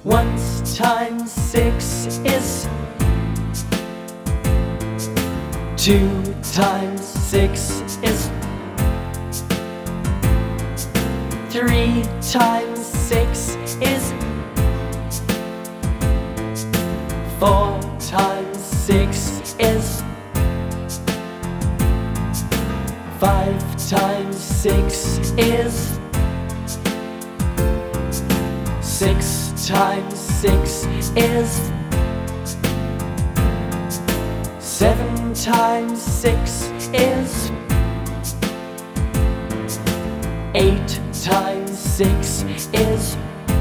Once times 6 is 2 times 6 is 3 times 6 is 4 times 6 is 5 times 6 is 6 times 6 is 7 times 6 is 8 times 6 is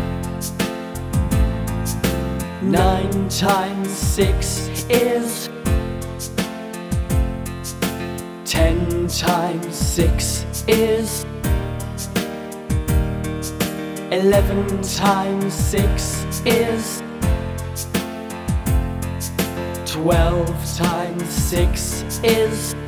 9 times 6 is 10 times 6 is 11 times 6 is 12 times 6 is